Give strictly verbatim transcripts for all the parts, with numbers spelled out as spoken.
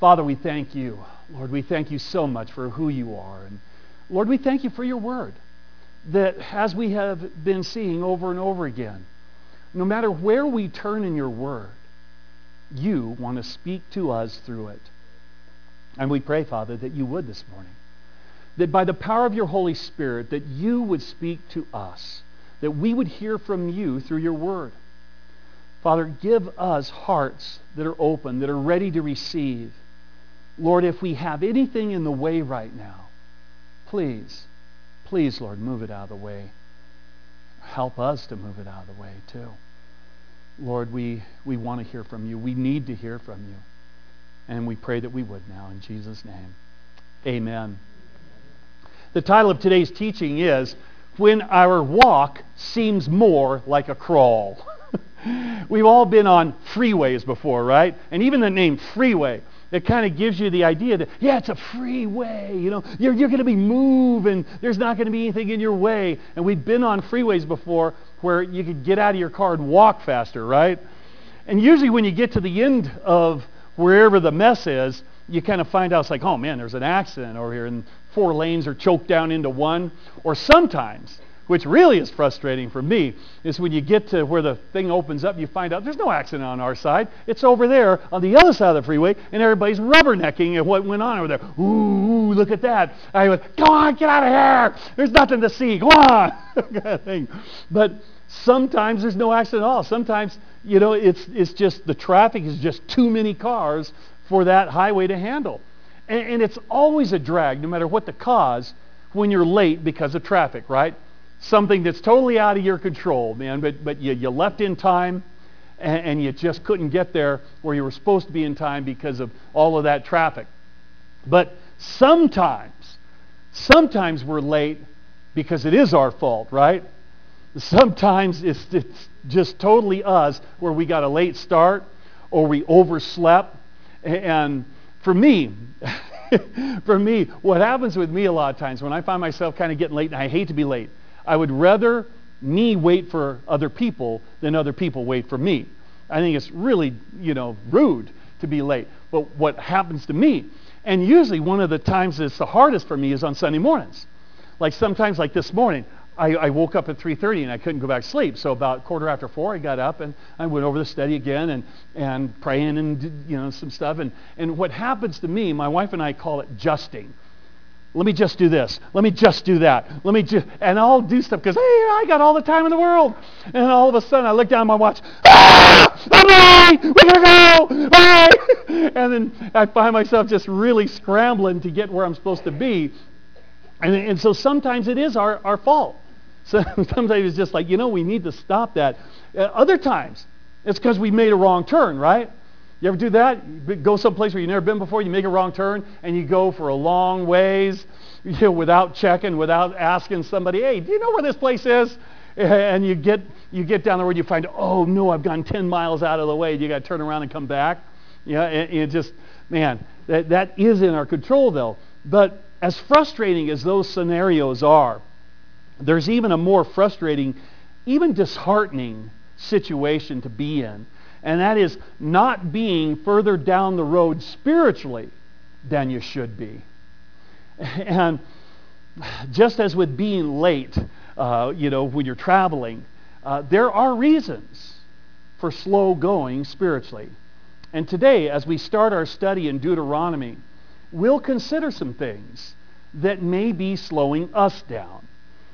Father, we thank you. Lord, we thank you so much for who you are. And Lord, we thank you for your word, that as we have been seeing over and over again, no matter where we turn in your word, you want to speak to us through it. And we pray, Father, that you would this morning. That by the power of your Holy Spirit, that you would speak to us. That we would hear from you through your word. Father, give us hearts that are open, that are ready to receive. Lord, if we have anything in the way right now, please, please, Lord, move it out of the way. Help us to move it out of the way, too. Lord, we, we want to hear from you. We need to hear from you. And we pray that we would now in Jesus' name. Amen. The title of today's teaching is, When Our Walk Seems More Like a Crawl. We've all been on freeways before, right? And even the name freeway, it kind of gives you the idea that, yeah, it's a freeway. You know, you're, you're going to be moving. There's not going to be anything in your way. And we've been on freeways before where you could get out of your car and walk faster, right? And usually when you get to the end of wherever the mess is, you kind of find out, it's like, oh man, there's an accident over here and four lanes are choked down into one. Or sometimes, which really is frustrating for me, is when you get to where the thing opens up, you find out there's no accident on our side. It's over there on the other side of the freeway, and everybody's rubbernecking at what went on over there. Ooh, look at that. I went, come on, get out of here. There's nothing to see. Come on. Kind of thing. But sometimes there's no accident at all. Sometimes, you know, it's it's just the traffic is just too many cars for that highway to handle. And, and it's always a drag, no matter what the cause, when you're late because of traffic, right? Something that's totally out of your control, man, but but you, you left in time and, and you just couldn't get there where you were supposed to be in time because of all of that traffic. But sometimes, sometimes we're late because it is our fault, right? Sometimes it's, it's just totally us where we got a late start or we overslept. And for me, for me, what happens with me a lot of times when I find myself kind of getting late, and I hate to be late, I would rather me wait for other people than other people wait for me. I think it's really, you know, rude to be late. But what happens to me, and usually one of the times that's the hardest for me is on Sunday mornings. Like sometimes like this morning, I, I woke up at three thirty and I couldn't go back to sleep. So about quarter after four, I got up and I went over the study again and, and praying and did, you know, some stuff. And, and what happens to me, my wife and I call it justing. Let me just do this. Let me just do that. Let me just, and I'll do stuff because, hey, I got all the time in the world. And all of a sudden I look down at my watch. Ah! I'm late! We gotta go! Bye! And then I find myself just really scrambling to get where I'm supposed to be. And, and so sometimes it is our, our fault. So sometimes it's just like, you know, we need to stop that. Uh, other times, it's because we made a wrong turn, right? You ever do that? You go someplace where you've never been before, you make a wrong turn, and you go for a long ways, you know, without checking, without asking somebody, hey, do you know where this place is? And you get you get down the road, you find, oh, no, I've gone ten miles out of the way. You got to turn around and come back. You know, and, and just, man, that, that is in our control, though. But as frustrating as those scenarios are, there's even a more frustrating, even disheartening situation to be in. And that is not being further down the road spiritually than you should be. And just as with being late, uh, you know, when you're traveling, uh, there are reasons for slow going spiritually. And today, as we start our study in Deuteronomy, we'll consider some things that may be slowing us down.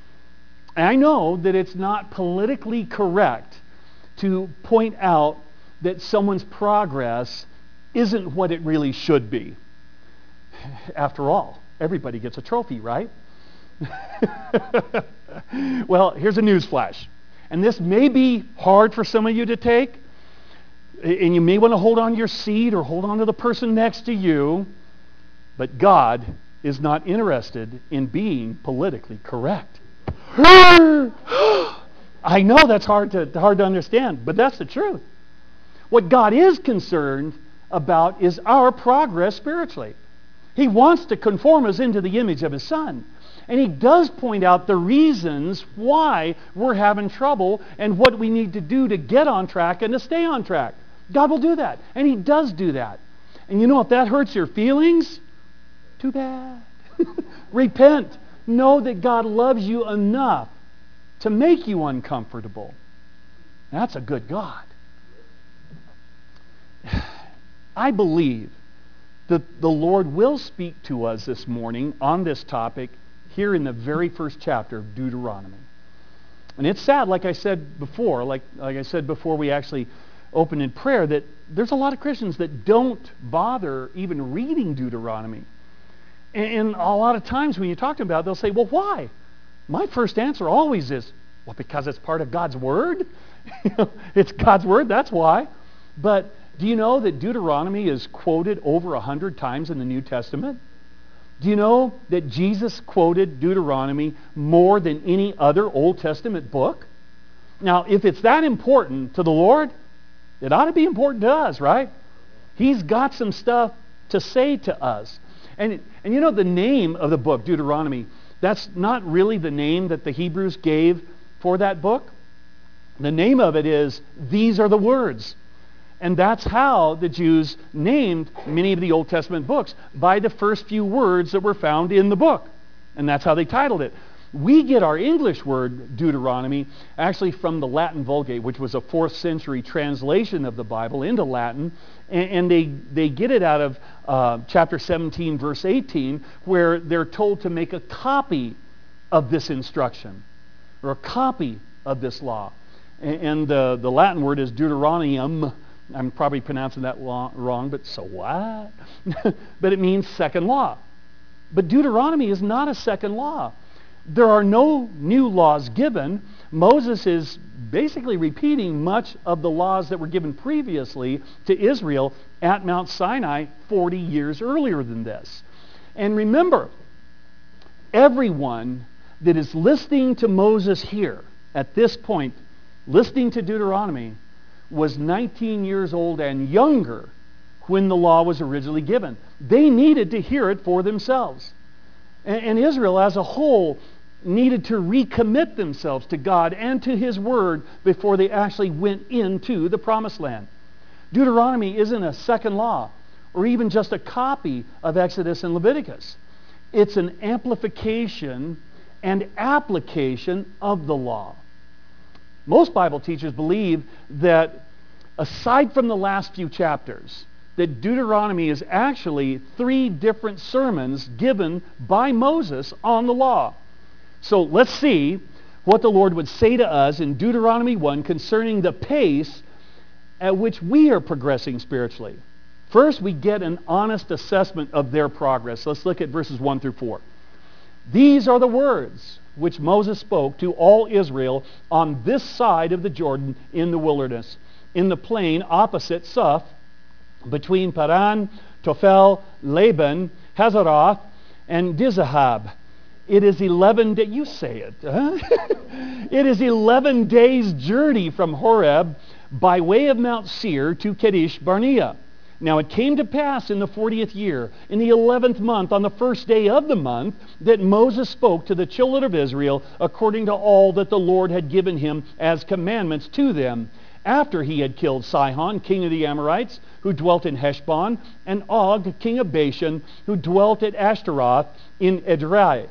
And I know that it's not politically correct to point out that someone's progress isn't what it really should be. After all, everybody gets a trophy, right? Well, here's a news flash. And this may be hard for some of you to take, and you may want to hold on to your seat or hold on to the person next to you, but God is not interested in being politically correct. I know that's hard to, hard to understand, but that's the truth. What God is concerned about is our progress spiritually. He wants to conform us into the image of His Son. And He does point out the reasons why we're having trouble and what we need to do to get on track and to stay on track. God will do that. And He does do that. And you know, if that hurts your feelings, too bad. Repent. Know that God loves you enough to make you uncomfortable. That's a good God. I believe that the Lord will speak to us this morning on this topic here in the very first chapter of Deuteronomy. And it's sad, like I said before, like, like I said before we actually opened in prayer, that there's a lot of Christians that don't bother even reading Deuteronomy. And, and a lot of times when you talk to them about it, they'll say, well, why? My first answer always is, well, because it's part of God's Word. It's God's Word, that's why. But do you know that Deuteronomy is quoted over a hundred times in the New Testament? Do you know that Jesus quoted Deuteronomy more than any other Old Testament book? Now, if it's that important to the Lord, it ought to be important to us, right? He's got some stuff to say to us. And, and you know, the name of the book, Deuteronomy, that's not really the name that the Hebrews gave for that book. The name of it is, These Are the Words. And that's how the Jews named many of the Old Testament books, by the first few words that were found in the book. And that's how they titled it. We get our English word Deuteronomy actually from the Latin Vulgate, which was a fourth century translation of the Bible into Latin. And, and they, they get it out of uh, chapter seventeen, verse eighteen, where they're told to make a copy of this instruction, or a copy of this law. And, and the, the Latin word is Deuteronomium. I'm probably pronouncing that wrong, but so what? But it means second law. But Deuteronomy is not a second law. There are no new laws given. Moses is basically repeating much of the laws that were given previously to Israel at Mount Sinai forty years earlier than this. And remember, everyone that is listening to Moses here at this point, listening to Deuteronomy, was nineteen years old and younger when the law was originally given. They needed to hear it for themselves. And, and Israel as a whole needed to recommit themselves to God and to His Word before they actually went into the Promised Land. Deuteronomy isn't a second law or even just a copy of Exodus and Leviticus. It's an amplification and application of the law. Most Bible teachers believe that aside from the last few chapters, that Deuteronomy is actually three different sermons given by Moses on the law. So let's see what the Lord would say to us in Deuteronomy one concerning the pace at which we are progressing spiritually. First, we get an honest assessment of their progress. Let's look at verses one through four. These are the words which Moses spoke to all Israel on this side of the Jordan in the wilderness, in the plain opposite Suph, between Paran, Tophel, Laban, Hazeroth, and Dizahab. It is eleven days, you say it, huh? It is eleven days' journey from Horeb by way of Mount Seir to Kadesh Barnea. Now it came to pass in the fortieth year, in the eleventh month, on the first day of the month, that Moses spoke to the children of Israel according to all that the Lord had given him as commandments to them, after he had killed Sihon, king of the Amorites, who dwelt in Heshbon, and Og, king of Bashan, who dwelt at Ashtaroth in Edrei.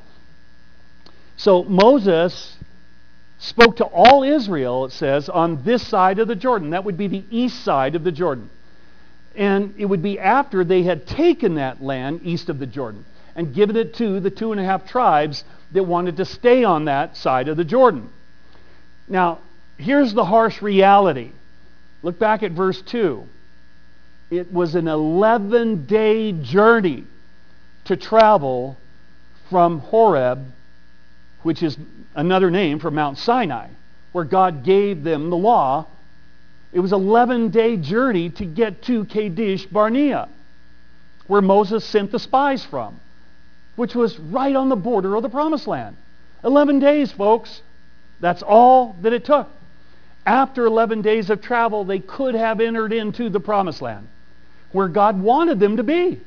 So Moses spoke to all Israel, it says, on this side of the Jordan. That would be the east side of the Jordan. And it would be after they had taken that land east of the Jordan and given it to the two and a half tribes that wanted to stay on that side of the Jordan. Now, here's the harsh reality. Look back at verse two. It was an eleven-day journey to travel from Horeb, which is another name for Mount Sinai, where God gave them the law. It was an eleven-day journey to get to Kadesh Barnea, where Moses sent the spies from, which was right on the border of the Promised Land. eleven days, folks. That's all that it took. After eleven days of travel, they could have entered into the Promised Land, where God wanted them to be.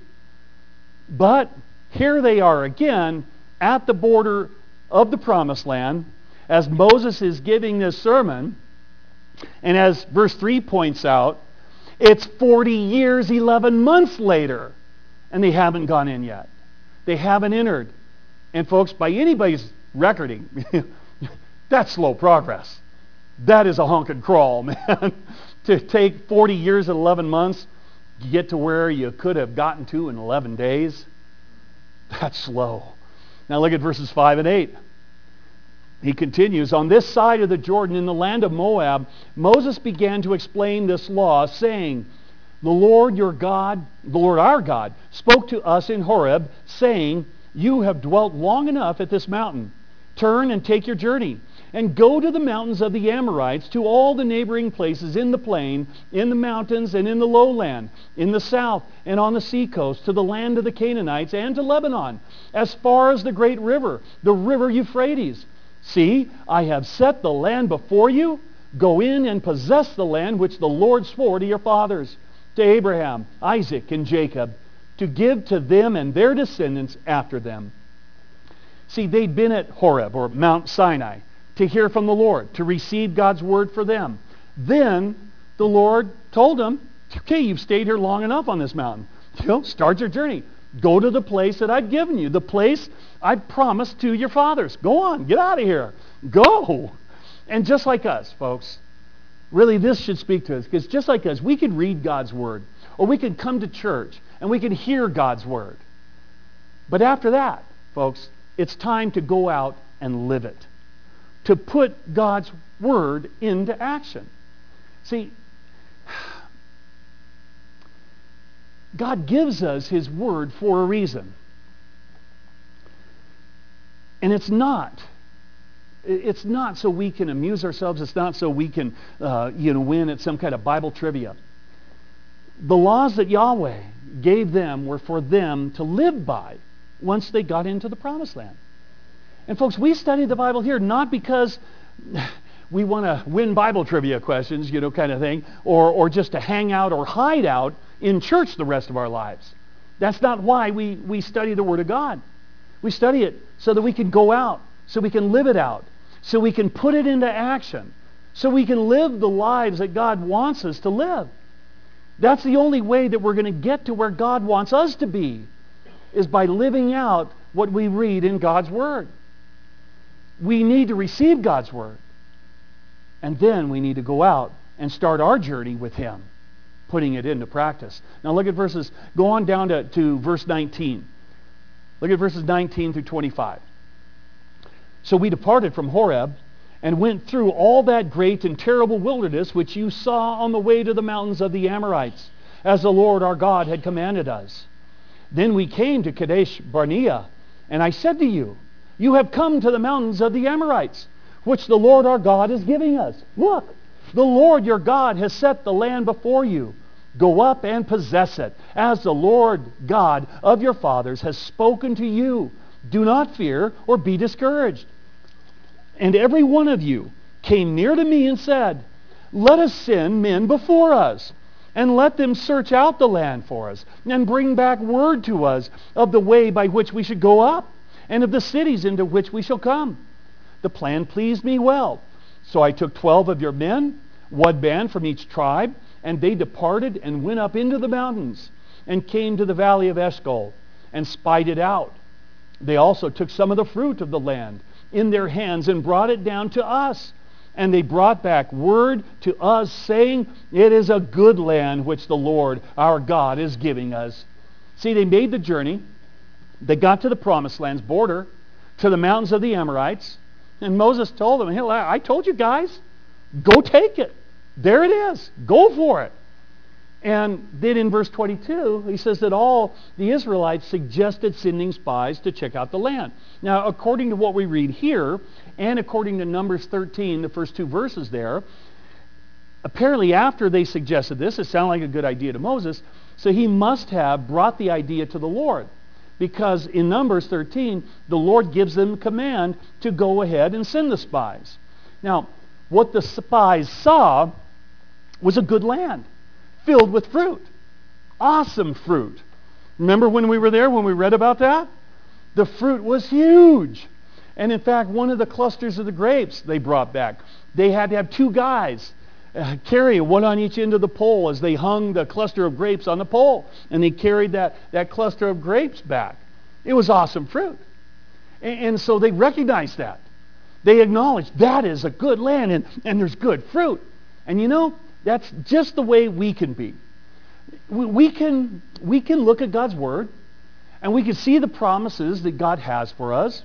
But here they are again at the border of the Promised Land as Moses is giving this sermon. And as verse three points out, It's forty years, eleven months later, and they haven't gone in yet. They haven't entered. And folks, by anybody's recording, that's slow progress. That is a honk and crawl, man. To take forty years and eleven months, you get to where you could have gotten to in eleven days. That's slow. Now look at verses five and eight. He continues, on this side of the Jordan in the land of Moab, Moses began to explain this law, saying, the Lord your God, the Lord our God, spoke to us in Horeb, saying, you have dwelt long enough at this mountain. Turn and take your journey, and go to the mountains of the Amorites, to all the neighboring places in the plain, in the mountains, and in the lowland, in the south, and on the seacoast, to the land of the Canaanites, and to Lebanon, as far as the great river, the river Euphrates. See, I have set the land before you. Go in and possess the land which the Lord swore to your fathers, to Abraham, Isaac, and Jacob, to give to them and their descendants after them. See, they'd been at Horeb, or Mount Sinai, to hear from the Lord, to receive God's word for them. Then the Lord told them, okay, you've stayed here long enough on this mountain. You know, start your journey. Go to the place that I've given you, the place I've promised to your fathers. Go on, get out of here. Go. And just like us, folks, really this should speak to us, because just like us, we could read God's word, or we could come to church, and we could hear God's word. But after that, folks, it's time to go out and live it, to put God's word into action. See, God gives us his word for a reason. And it's not. It's not so we can amuse ourselves. It's not so we can uh, you know, win at some kind of Bible trivia. The laws that Yahweh gave them were for them to live by once they got into the promised land. And folks, we study the Bible here not because we want to win Bible trivia questions, you know, kind of thing, or, or just to hang out or hide out in church the rest of our lives. That's not why we, we study the Word of God. We study it so that we can go out, so we can live it out, so we can put it into action, so we can live the lives that God wants us to live. That's the only way that we're going to get to where God wants us to be, is by living out what we read in God's Word. We need to receive God's Word, and then we need to go out and start our journey with him, putting it into practice. Now look at verses, go on down to, to verse nineteen. Look at verses nineteen through twenty-five. So we departed from Horeb and went through all that great and terrible wilderness which you saw on the way to the mountains of the Amorites, as the Lord our God had commanded us. Then we came to Kadesh Barnea, and I said to you, you have come to the mountains of the Amorites, which the Lord our God is giving us. Look, the Lord your God has set the land before you. Go up and possess it, as the Lord God of your fathers has spoken to you. Do not fear or be discouraged. And every one of you came near to me and said, let us send men before us, and let them search out the land for us, and bring back word to us of the way by which we should go up, and of the cities into which we shall come. The plan pleased me well. So I took twelve of your men, one man from each tribe, and they departed and went up into the mountains, and came to the valley of Eshcol, and spied it out. They also took some of the fruit of the land in their hands, and brought it down to us. And they brought back word to us, saying, it is a good land which the Lord our God is giving us. See, they made the journey. They got to the promised land's border, to the mountains of the Amorites. And Moses told them, hey, I told you guys, go take it. There it is. Go for it. And then in verse twenty-two, he says that all the Israelites suggested sending spies to check out the land. Now, according to what we read here, and according to Numbers thirteen, the first two verses there, apparently after they suggested this, it sounded like a good idea to Moses, so he must have brought the idea to the Lord. Because in Numbers thirteen, the Lord gives them command to go ahead and send the spies. Now, what the spies saw was a good land, filled with fruit. Awesome fruit. Remember when we were there, when we read about that? The fruit was huge. And in fact, one of the clusters of the grapes they brought back, they had to have two guys uh, carry one on each end of the pole as they hung the cluster of grapes on the pole. And they carried that, that cluster of grapes back. It was awesome fruit. And, and so they recognized that. They acknowledged that is a good land and, and there's good fruit. And you know, that's just the way we can be. We, we can, we can look at God's Word and we can see the promises that God has for us.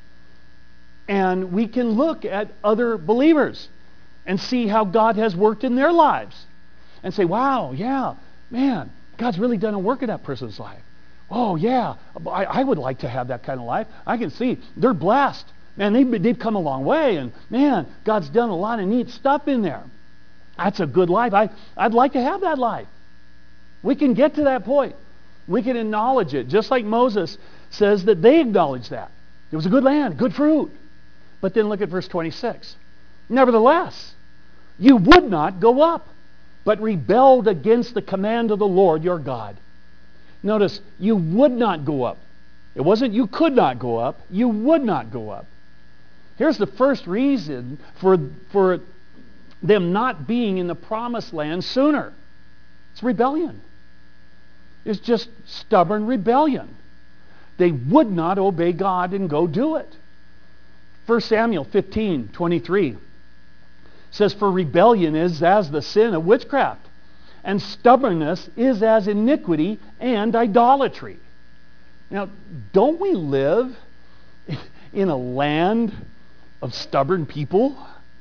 And we can look at other believers and see how God has worked in their lives. And say, wow, yeah, man, God's really done a work in that person's life. Oh, yeah, I, I would like to have that kind of life. I can see they're blessed. Man, they've, they've come a long way. And man, God's done a lot of neat stuff in there. That's a good life. I, I'd like to have that life. We can get to that point. We can acknowledge it. Just like Moses says that they acknowledge that. It was a good land, good fruit. But then look at verse twenty-six. Nevertheless, you would not go up, but rebelled against the command of the Lord your God. Notice, you would not go up. It wasn't you could not go up. You would not go up. Here's the first reason for, for them not being in the promised land sooner. It's rebellion. It's just stubborn rebellion. They would not obey God and go do it. First Samuel fifteen twenty-three says, for rebellion is as the sin of witchcraft, and stubbornness is as iniquity and idolatry. Now, don't we live in a land of stubborn people?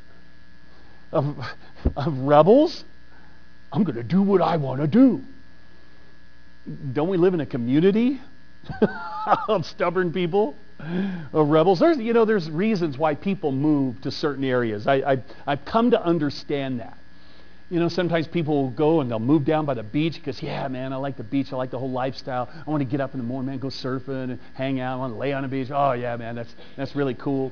Of, of rebels? I'm going to do what I want to do. Don't we live in a community of stubborn people? Of rebels? There's, you know, there's reasons why people move to certain areas. I, I, I've come to understand that. You know, sometimes people will go and they'll move down by the beach because, yeah, man, I like the beach. I like the whole lifestyle. I want to get up in the morning, man, go surfing and hang out. I want to lay on the beach. Oh, yeah, man, that's, that's really cool.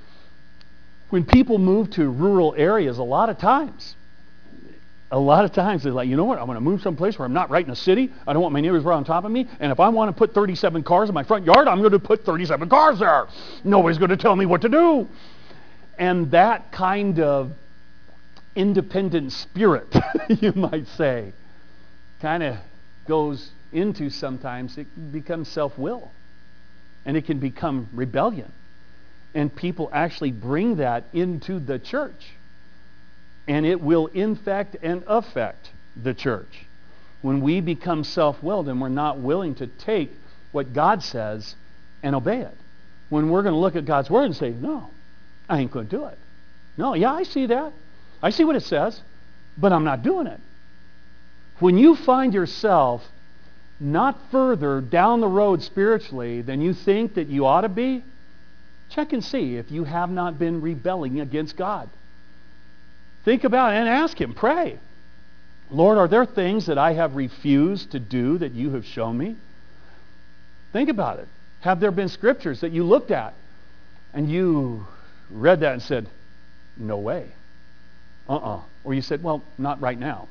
When people move to rural areas, a lot of times, a lot of times they're like, you know what, I'm going to move someplace where I'm not right in a city. I don't want my neighbors right on top of me. And if I want to put thirty-seven cars in my front yard, I'm going to put thirty-seven cars there. Nobody's going to tell me what to do. And that kind of independent spirit, you might say, kind of goes into sometimes, it becomes self-will. And it can become rebellion. And people actually bring that into the church. And it will infect and affect the church. When we become self-willed and we're not willing to take what God says and obey it. When we're going to look at God's Word and say, no, I ain't going to do it. No, yeah, I see that. I see what it says, but I'm not doing it. When you find yourself not further down the road spiritually than you think that you ought to be, check and see if you have not been rebelling against God. Think about it and ask Him. Pray. Lord, are there things that I have refused to do that you have shown me? Think about it. Have there been scriptures that you looked at and you read that and said, no way. Uh-uh. Or you said, well, not right now.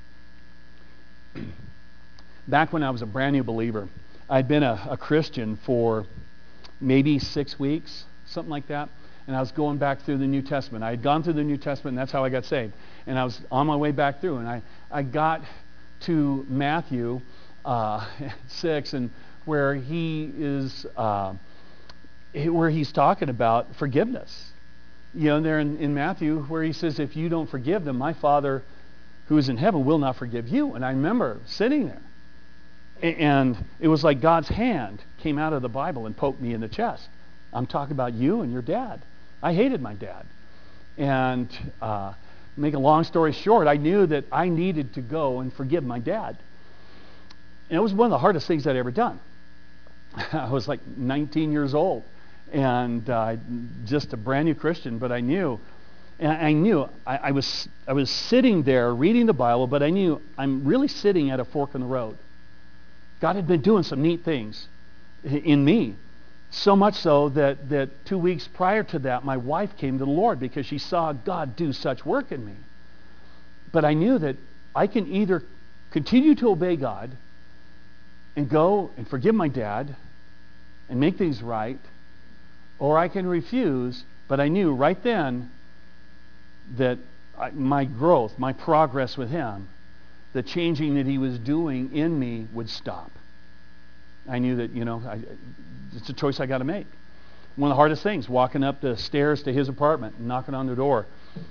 Back when I was a brand new believer, I'd been a, a Christian for maybe six weeks, something like that. And I was going back through the New Testament. I had gone through the New Testament, and that's how I got saved. And I was on my way back through, and I, I got to Matthew uh, six, and where he is, uh, where he's talking about forgiveness. You know, there in, in Matthew, where he says, if you don't forgive them, my Father who is in heaven will not forgive you. And I remember sitting there, and it was like God's hand came out of the Bible and poked me in the chest. I'm talking about you and your dad. I hated my dad. And uh, make a long story short, I knew that I needed to go and forgive my dad. And it was one of the hardest things I'd ever done. I was like nineteen years old and uh, just a brand new Christian, but I knew, and I knew I, I was I was sitting there reading the Bible, but I knew I'm really sitting at a fork in the road. God had been doing some neat things in me. So much so that, that two weeks prior to that, my wife came to the Lord because she saw God do such work in me. But I knew that I can either continue to obey God and go and forgive my dad and make things right, or I can refuse. But I knew right then that I, my growth, my progress with him, the changing that he was doing in me would stop. I knew that, you know, I, it's a choice I got to make. One of the hardest things, walking up the stairs to his apartment and knocking on the door.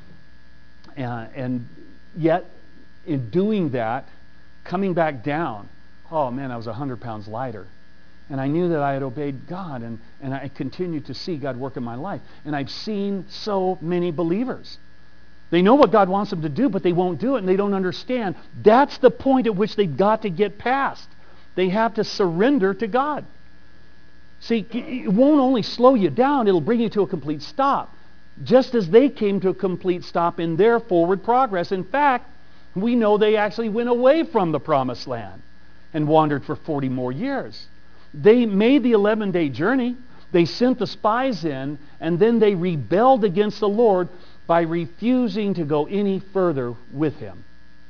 Uh, and yet, in doing that, coming back down, oh man, I was one hundred pounds lighter. And I knew that I had obeyed God, and, and I continued to see God work in my life. And I've seen so many believers. They know what God wants them to do, but they won't do it, and they don't understand. That's the point at which they've got to get past. They have to surrender to God. See, it won't only slow you down, it'll bring you to a complete stop. Just as they came to a complete stop in their forward progress. In fact, we know they actually went away from the promised land and wandered for forty more years. They made the eleven-day journey. They sent the spies in, and then they rebelled against the Lord by refusing to go any further with him.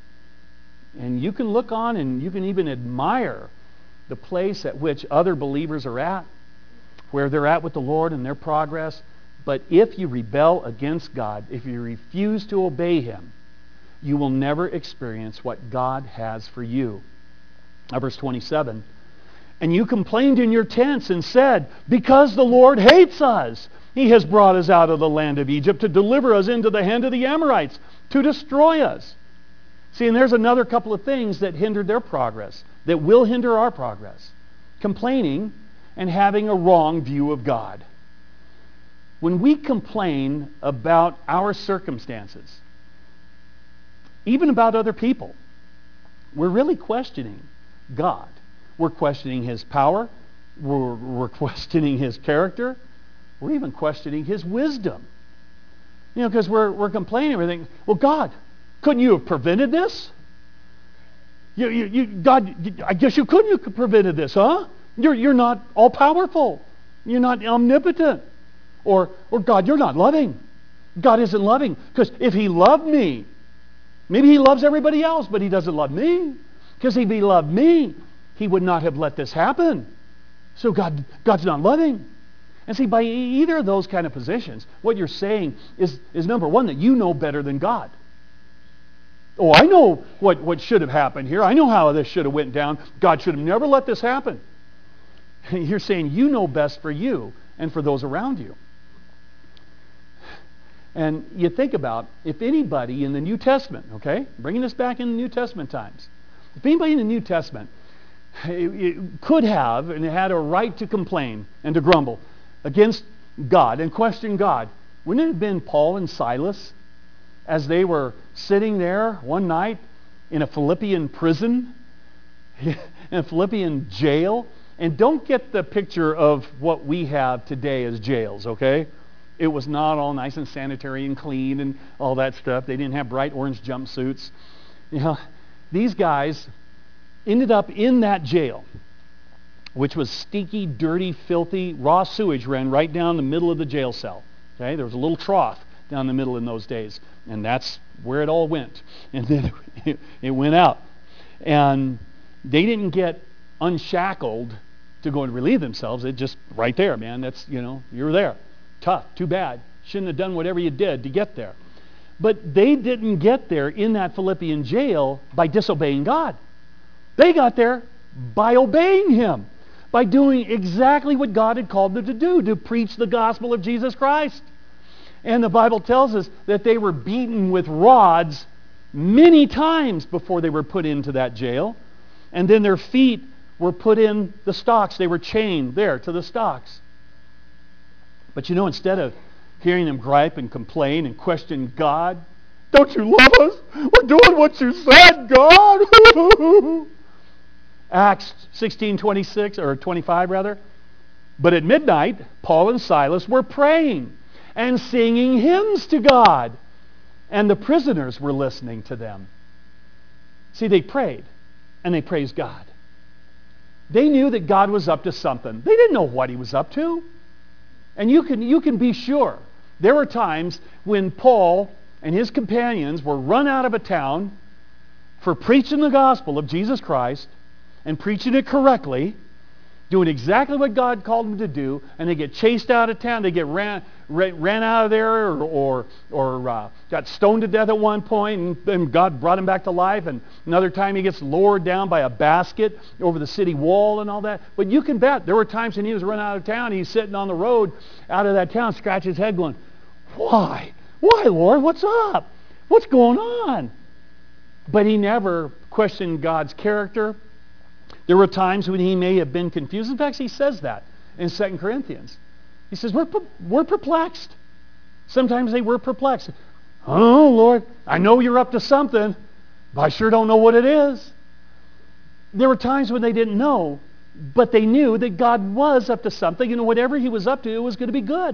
And you can look on and you can even admire the place at which other believers are at, where they're at with the Lord and their progress. But if you rebel against God, if you refuse to obey him, you will never experience what God has for you. Now, verse twenty-seven, and you complained in your tents and said, because the Lord hates us, he has brought us out of the land of Egypt to deliver us into the hand of the Amorites, to destroy us. See, and there's another couple of things that hindered their progress, that will hinder our progress. Complaining and having a wrong view of God. When we complain about our circumstances, even about other people, we're really questioning God. We're questioning his power. We're, we're questioning his character. We're even questioning his wisdom. You know, because we're, we're complaining. We're thinking, well, God, couldn't you have prevented this? You, you, you, God, I guess you couldn't have prevented this, huh? You're, you're not all-powerful. You're not omnipotent. Or, or God, you're not loving. God isn't loving. Because if he loved me, maybe he loves everybody else, but he doesn't love me. Because if he loved me, he would not have let this happen. So God, God's not loving. And see, by either of those kind of positions, what you're saying is, is number one, that you know better than God. Oh, I know what, what should have happened here. I know how this should have went down. God should have never let this happen. You're saying you know best for you and for those around you. And you think about, if anybody in the New Testament, okay, bringing this back in the New Testament times, if anybody in the New Testament it, it could have and had a right to complain and to grumble against God and question God, wouldn't it have been Paul and Silas as they were sitting there one night in a Philippian prison, in a Philippian jail? And don't get the picture of what we have today as jails, okay? It was not all nice and sanitary and clean and all that stuff. They didn't have bright orange jumpsuits. You know, these guys ended up in that jail, which was stinky, dirty, filthy. Raw sewage ran right down the middle of the jail cell. Okay, there was a little trough down the middle in those days, and that's where it all went. And then it, it went out. And they didn't get unshackled to go and relieve themselves. It just right there, man. That's, you know, you were there. Tough, too bad. Shouldn't have done whatever you did to get there. But they didn't get there in that Philippian jail by disobeying God. They got there by obeying him, by doing exactly what God had called them to do, to preach the gospel of Jesus Christ. And the Bible tells us that they were beaten with rods many times before they were put into that jail. And then their feet were put in the stocks. They were chained there to the stocks. But you know, instead of hearing them gripe and complain and question God, don't you love us? We're doing what you said, God. Acts sixteen twenty-six, or twenty-five rather. But at midnight, Paul and Silas were praying and singing hymns to God. And the prisoners were listening to them. See, they prayed and they praised God. They knew that God was up to something. They didn't know what he was up to. And you can, you can be sure there were times when Paul and his companions were run out of a town for preaching the gospel of Jesus Christ and preaching it correctly. doing exactly what God called them to do, and they get chased out of town. They get ran, ran, ran out of there, or or, or uh, got stoned to death at one point, and, and God brought him back to life. And another time he gets lowered down by a basket over the city wall and all that. But you can bet there were times when he was run out of town. He's sitting on the road out of that town, scratching his head, going, "Why? Why, Lord? What's up? What's going on?" But he never questioned God's character. There were times when he may have been confused. In fact, he says that in Second Corinthians. He says, we're, we're perplexed. Sometimes they were perplexed. "Oh, Lord, I know you're up to something, but I sure don't know what it is." There were times when they didn't know, but they knew that God was up to something, and whatever he was up to, it was going to be good.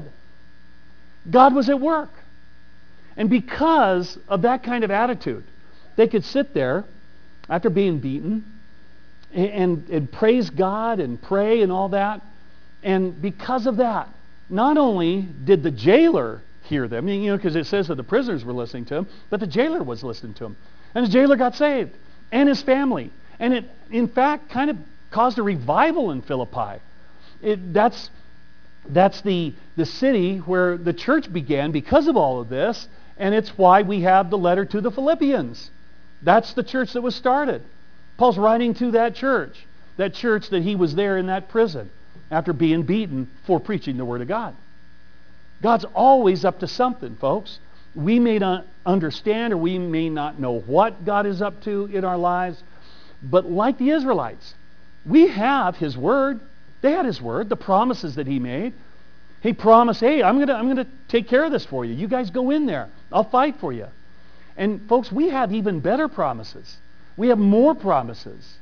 God was at work. And because of that kind of attitude, they could sit there after being beaten and, and, and praise God and pray and all that. And because of that, not only did the jailer hear them, you know, because it says that the prisoners were listening to him, but the jailer was listening to him. And the jailer got saved, and his family. And it, in fact, kind of caused a revival in Philippi. It, that's that's the, the city where the church began because of all of this, and it's why we have the letter to the Philippians. That's the church that was started. Paul's writing to that church, that church that he was there in that prison after being beaten for preaching the Word of God. God's always up to something, folks. We may not understand, or we may not know what God is up to in our lives, but like the Israelites, we have his Word. They had his Word, the promises that he made. He promised, hey, I'm going to I'm going to take care of this for you. You guys go in there. I'll fight for you. And folks, we have even better promises. We have more promises.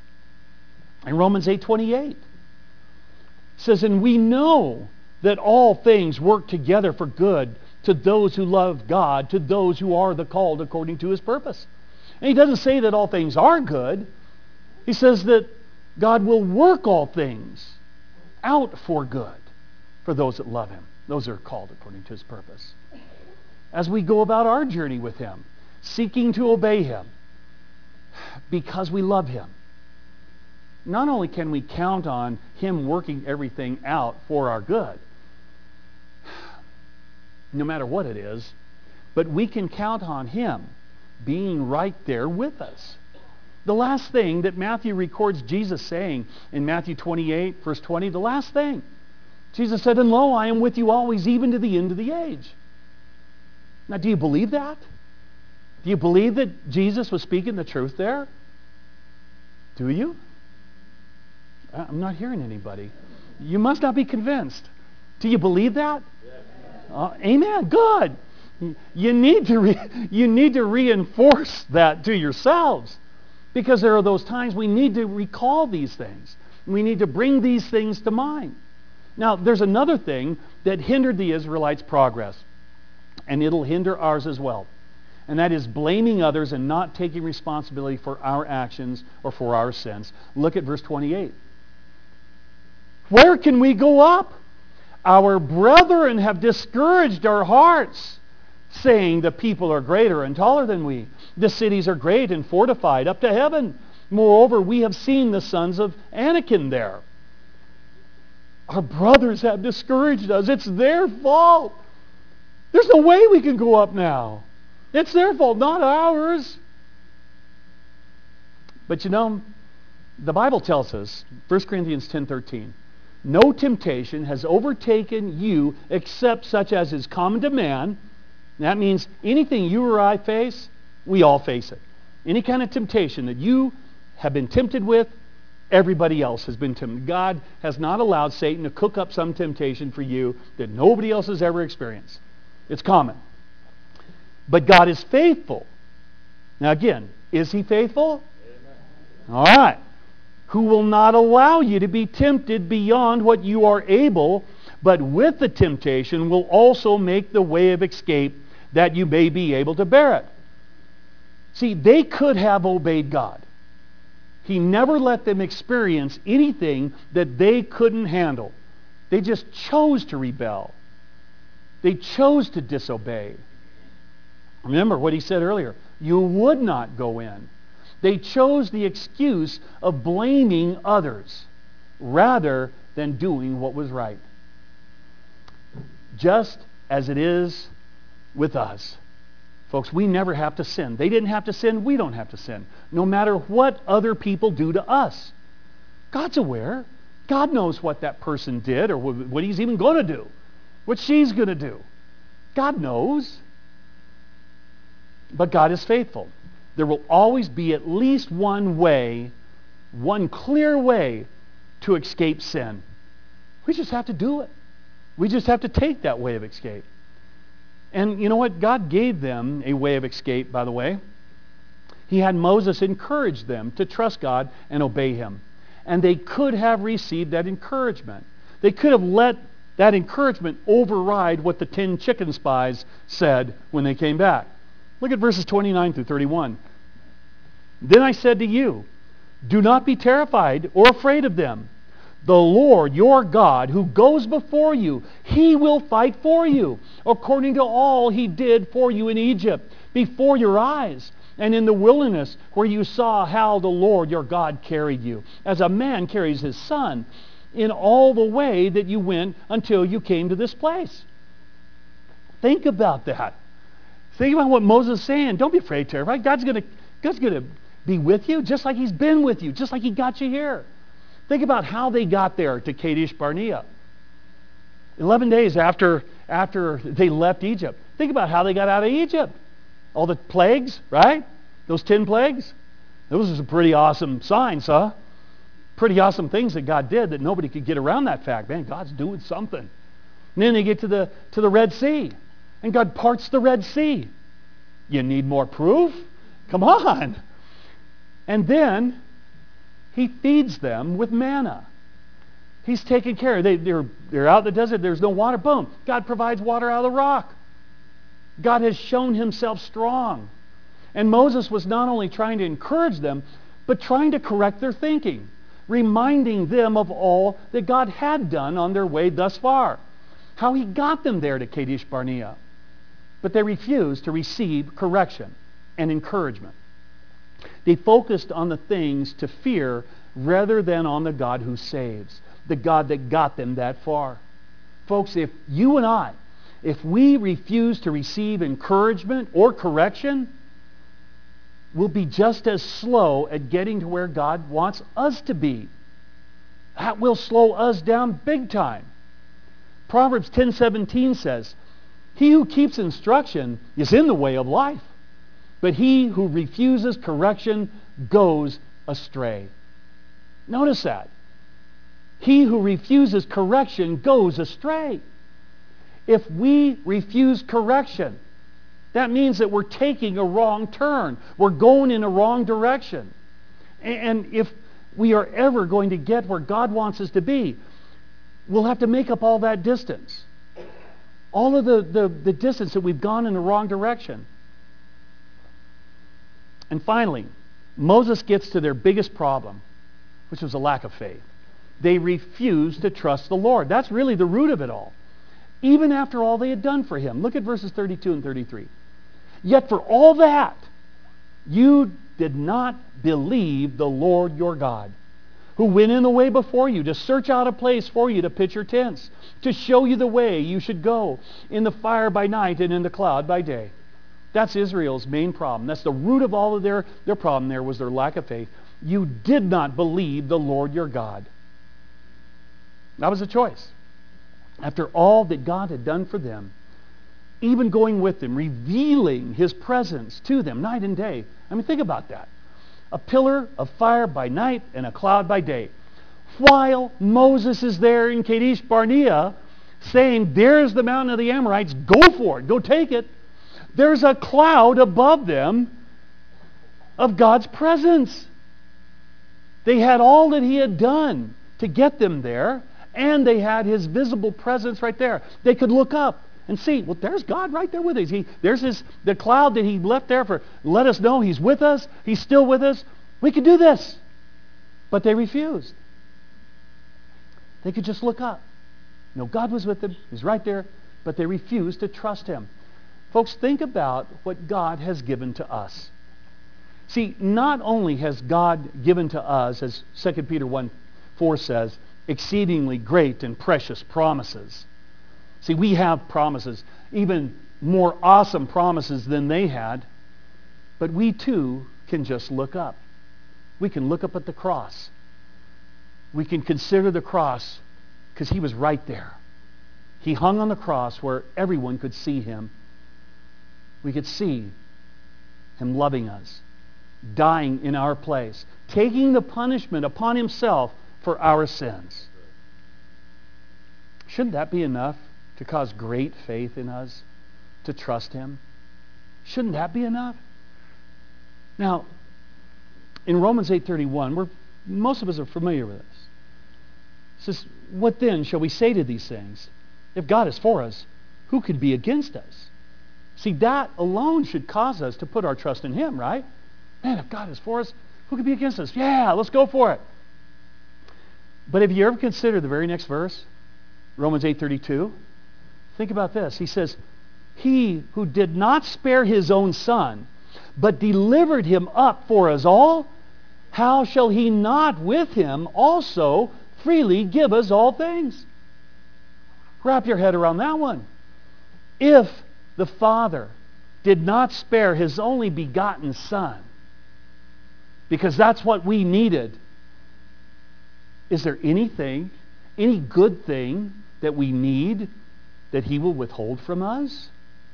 In Romans eight twenty-eight, it says, "And we know that all things work together for good to those who love God, to those who are the called according to his purpose." And he doesn't say that all things are good. He says that God will work all things out for good for those that love him, those that are called according to his purpose. As we go about our journey with him, seeking to obey him because we love him, not only can we count on him working everything out for our good, no matter what it is, but we can count on him being right there with us. The last thing that Matthew records Jesus saying in Matthew twenty-eight, verse twenty, the last thing, Jesus said, "And lo, I am with you always, even to the end of the age." Now, do you believe that? Do you believe that Jesus was speaking the truth there? Do you? I'm not hearing anybody. You must not be convinced. Do you believe that? Uh, amen. Good. You need to re- you need to reinforce that to yourselves, because there are those times we need to recall these things. We need to bring these things to mind. Now, there's another thing that hindered the Israelites' progress, and it'll hinder ours as well. And that is blaming others and not taking responsibility for our actions or for our sins. Look at verse twenty-eight. "Where can we go up? Our brethren have discouraged our hearts, saying the people are greater and taller than we. The cities are great and fortified up to heaven. Moreover, we have seen the sons of Anakim there." Our brothers have discouraged us. It's their fault. There's no way we can go up now. It's their fault, not ours. But you know, the Bible tells us, First Corinthians ten thirteen, "No temptation has overtaken you except such as is common to man." That means anything you or I face, we all face it. Any kind of temptation that you have been tempted with, everybody else has been tempted. God has not allowed Satan to cook up some temptation for you that nobody else has ever experienced. It's common. But God is faithful. Now again, is he faithful? Amen. All right. "Who will not allow you to be tempted beyond what you are able, but with the temptation will also make the way of escape that you may be able to bear it." See, they could have obeyed God. He never let them experience anything that they couldn't handle. They just chose to rebel. They chose to disobey. Remember what he said earlier. You would not go in. They chose the excuse of blaming others rather than doing what was right. Just as it is with us. Folks, we never have to sin. They didn't have to sin. We don't have to sin. No matter what other people do to us. God's aware. God knows what that person did or what he's even going to do. What she's going to do. God knows. But God is faithful. There will always be at least one way, one clear way to escape sin. We just have to do it. We just have to take that way of escape. And you know what? God gave them a way of escape, by the way. He had Moses encourage them to trust God and obey him. And they could have received that encouragement. They could have let that encouragement override what the ten chicken spies said when they came back. Look at verses twenty-nine through thirty-one. Then I said to you, do not be terrified or afraid of them. The Lord, your God, who goes before you, he will fight for you, according to all he did for you in Egypt, before your eyes, and in the wilderness, where you saw how the Lord your God carried you, as a man carries his son, in all the way that you went until you came to this place. Think about that. Think about what Moses is saying. Don't be afraid, terrified. God's going to, God's going to be with you, just like he's been with you, just like he got you here. Think about how they got there to Kadesh Barnea. Eleven days after, after they left Egypt. Think about how they got out of Egypt. All the plagues, right? Those ten plagues. Those are some pretty awesome signs, huh? Pretty awesome things that God did that nobody could get around that fact. Man, God's doing something. And then they get to the, to the Red Sea. And God parts the Red Sea. You need more proof? Come on. And then he feeds them with manna. He's taking care. They, they're, they're out in the desert. There's no water. Boom. God provides water out of the rock. God has shown himself strong. And Moses was not only trying to encourage them, but trying to correct their thinking, reminding them of all that God had done on their way thus far, how he got them there to Kadesh Barnea. But they refused to receive correction and encouragement. They focused on the things to fear rather than on the God who saves, the God that got them that far. Folks, if you and I, if we refuse to receive encouragement or correction, we'll be just as slow at getting to where God wants us to be. That will slow us down big time. Proverbs ten seventeen says, he who keeps instruction is in the way of life, but he who refuses correction goes astray. Notice that. He who refuses correction goes astray. If we refuse correction, that means that we're taking a wrong turn. We're going in a wrong direction. And if we are ever going to get where God wants us to be, we'll have to make up all that distance. All of the, the, the distance that we've gone in the wrong direction. And finally, Moses gets to their biggest problem, which was a lack of faith. They refused to trust the Lord. That's really the root of it all. Even after all they had done for him. Look at verses thirty-two and thirty-three. Yet for all that, you did not believe the Lord your God, who went in the way before you to search out a place for you to pitch your tents, to show you the way you should go, in the fire by night and in the cloud by day. That's Israel's main problem. That's the root of all of their, their problem there, was their lack of faith. You did not believe the Lord your God. That was a choice. After all that God had done for them, even going with them, revealing his presence to them night and day. I mean, think about that. A pillar of fire by night and a cloud by day. While Moses is there in Kadesh Barnea saying, there's the mountain of the Amorites, go for it, go take it. There's a cloud above them of God's presence. They had all that he had done to get them there, and they had his visible presence right there. They could look up and see, well, there's God right there with us. He, there's his, the cloud that he left there for, let us know he's with us. He's still with us. We could do this. But they refused. They could just look up. No, God was with them. He's right there. But they refused to trust him. Folks, think about what God has given to us. See, not only has God given to us, as Second Peter one four says, exceedingly great and precious promises. See, we have promises, even more awesome promises than they had, but we too can just look up. We can look up at the cross. We can consider the cross because he was right there. He hung on the cross where everyone could see him. We could see him loving us, dying in our place, taking the punishment upon himself for our sins. Shouldn't that be enough to cause great faith in us, to trust him? Shouldn't that be enough? Now, in Romans eight thirty-one, we're, most of us are familiar with this. It says, what then shall we say to these things? If God is for us, who could be against us? See, that alone should cause us to put our trust in him, right? Man, if God is for us, who could be against us? Yeah, let's go for it. But have you ever considered the very next verse? Romans eight thirty-two. Think about this. He says, he who did not spare his own son, but delivered him up for us all, how shall he not with him also freely give us all things? Wrap your head around that one. If the Father did not spare his only begotten Son, because that's what we needed, is there anything, any good thing that we need that he will withhold from us?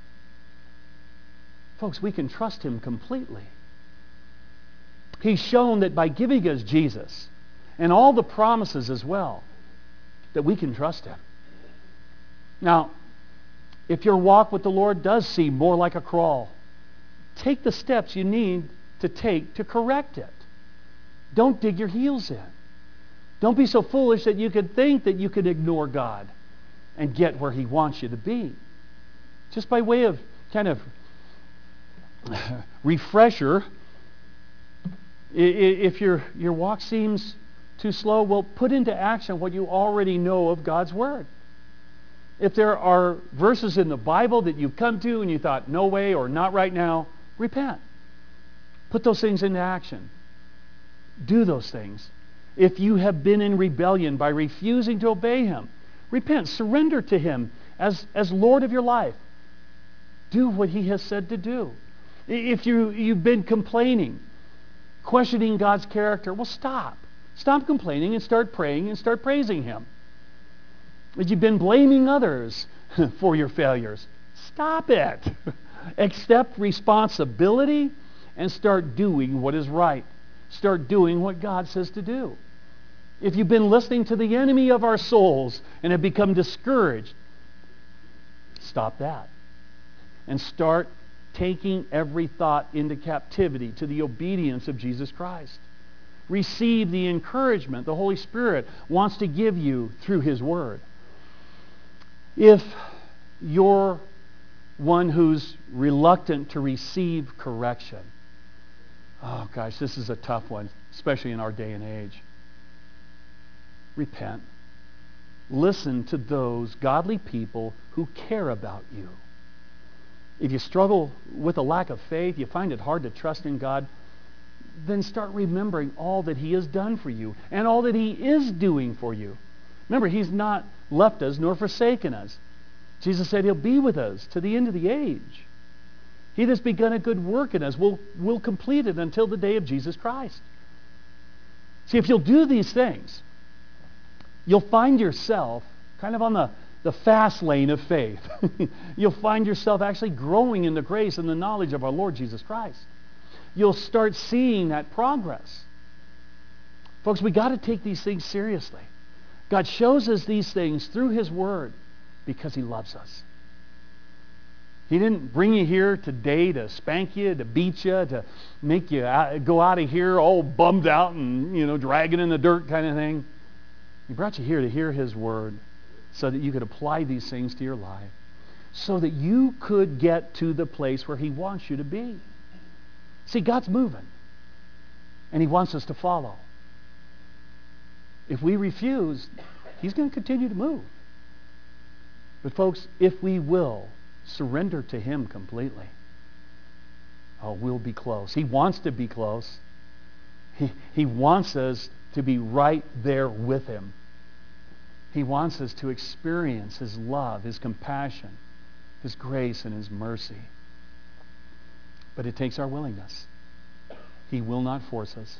Folks, we can trust him completely. He's shown that by giving us Jesus and all the promises as well, that we can trust him. Now, if your walk with the Lord does seem more like a crawl, take the steps you need to take to correct it. Don't dig your heels in. Don't be so foolish that you could think that you could ignore God and get where he wants you to be. Just by way of kind of refresher, if your, your walk seems too slow, well, put into action what you already know of God's Word. If there are verses in the Bible that you've come to and you thought, no way or not right now, repent. Put those things into action. Do those things. If you have been in rebellion by refusing to obey him, repent. Surrender to him as, as Lord of your life. Do what he has said to do. If you, you've been complaining, questioning God's character, well, stop. Stop complaining and start praying and start praising him. If you've been blaming others for your failures, stop it. Accept responsibility and start doing what is right. Start doing what God says to do. If you've been listening to the enemy of our souls and have become discouraged, stop that. And start taking every thought into captivity to the obedience of Jesus Christ. Receive the encouragement the Holy Spirit wants to give you through his Word. If you're one who's reluctant to receive correction, oh gosh, this is a tough one, especially in our day and age. Repent. Listen to those godly people who care about you. If you struggle with a lack of faith, you find it hard to trust in God, then start remembering all that he has done for you and all that he is doing for you. Remember, he's not left us nor forsaken us. Jesus said he'll be with us to the end of the age. He that's begun a good work in us will, will complete it until the day of Jesus Christ. See, if you'll do these things, you'll find yourself kind of on the, the fast lane of faith. You'll find yourself actually growing in the grace and the knowledge of our Lord Jesus Christ. You'll start seeing that progress. Folks, we got to take these things seriously. God shows us these things through his Word because he loves us. He didn't bring you here today to spank you, to beat you, to make you out, go out of here all bummed out and, you know, dragging in the dirt kind of thing. He brought you here to hear his Word so that you could apply these things to your life, so that you could get to the place where he wants you to be. See, God's moving, and he wants us to follow. If we refuse, he's going to continue to move. But folks, if we will surrender to him completely, oh, we'll be close. He wants to be close. He, he wants us to be right there with him. He wants us to experience his love, his compassion, his grace, and his mercy. But it takes our willingness. He will not force us.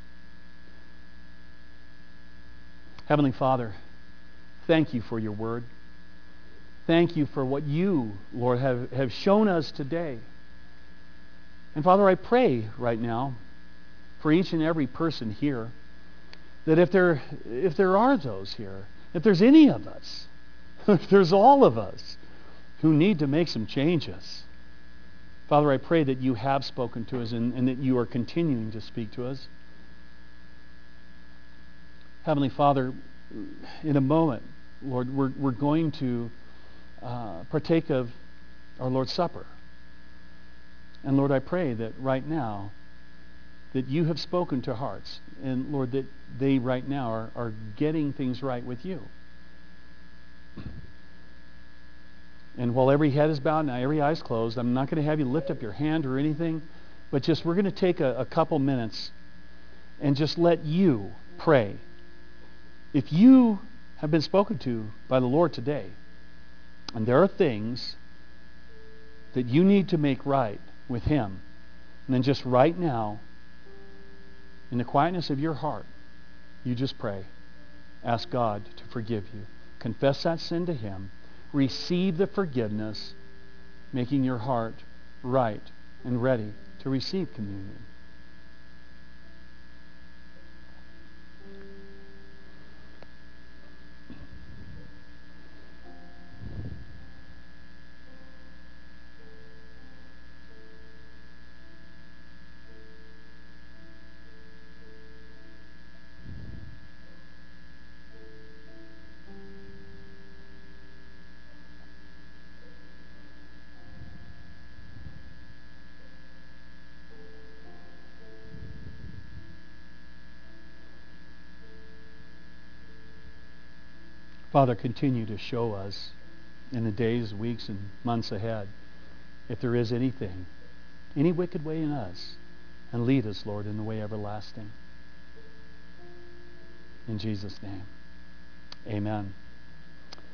Heavenly Father, thank you for your word. Thank you for what you, Lord, have, have shown us today. And Father, I pray right now for each and every person here that if there, if there are those here, if there's any of us, if there's all of us who need to make some changes, Father, I pray that you have spoken to us and, and that you are continuing to speak to us. Heavenly Father, in a moment, Lord, we're, we're going to uh, partake of our Lord's Supper. And Lord, I pray that right now, that you have spoken to hearts. And Lord, that they right now are, are getting things right with you. And while every head is bowed now, every eye is closed, I'm not going to have you lift up your hand or anything, but just we're going to take a, a couple minutes and just let you pray. If you have been spoken to by the Lord today, and there are things that you need to make right with him, and then just right now, in the quietness of your heart, you just pray. Ask God to forgive you. Confess that sin to him. Receive the forgiveness, making your heart right and ready to receive communion. Father, continue to show us in the days, weeks, and months ahead if there is anything, any wicked way in us, and lead us, Lord, in the way everlasting. In Jesus' name, amen.